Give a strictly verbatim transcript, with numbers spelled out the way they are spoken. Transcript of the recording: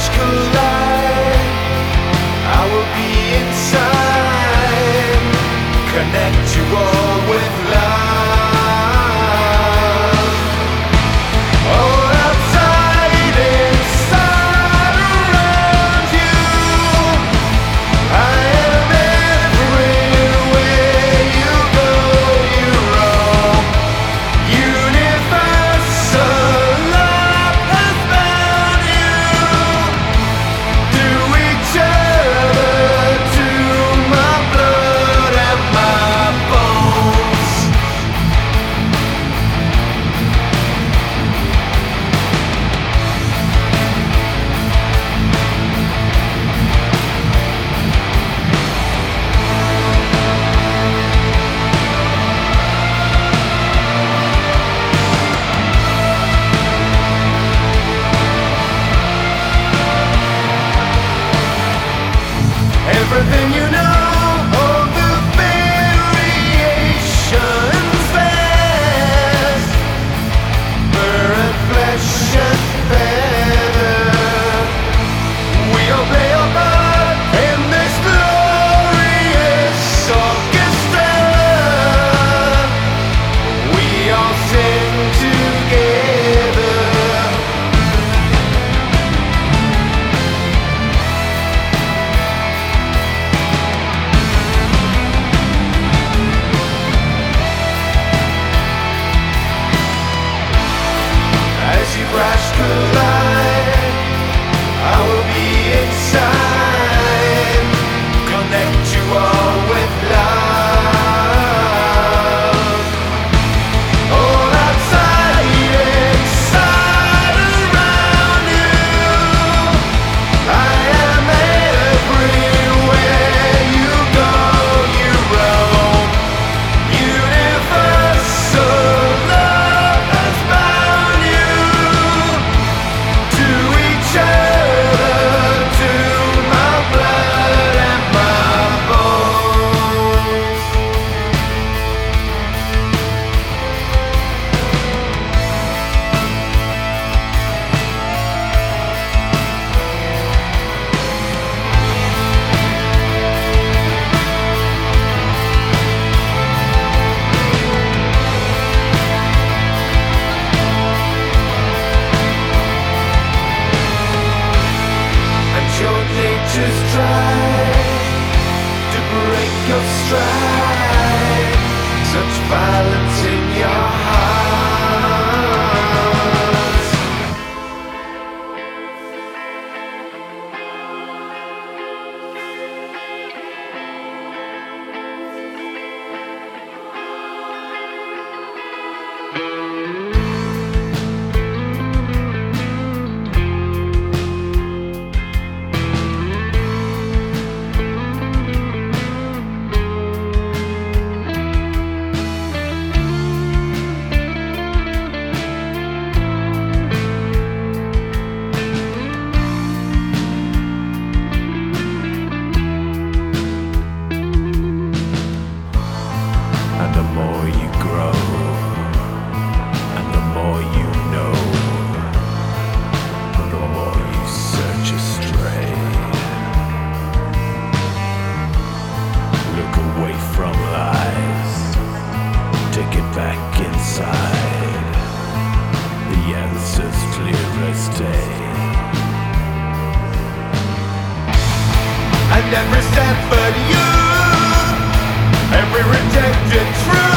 crash collide, I will be inside. Connect you all with love. All outside, inside, around you. I am everywhere you go, you roam. Universal love has bound you to each other, to my blood and my bones. Everything you know, all the variations vast, fur and flesh and feather. We all play our part in this glorious orchestra. We all sing together. As you crash collide, I will be inside. Connect you all with love. All outside, inside, around you. I am everywhere you go, you roam. Universal love has bound you to each other, to my blood and my bones. And your nature's try to break your stride. Such violence in your heart. And the more you grow, and the more you know, the more you search astray. Look away from lies, take it back inside. The answer's clear as day. And every step but you, every rejected truth.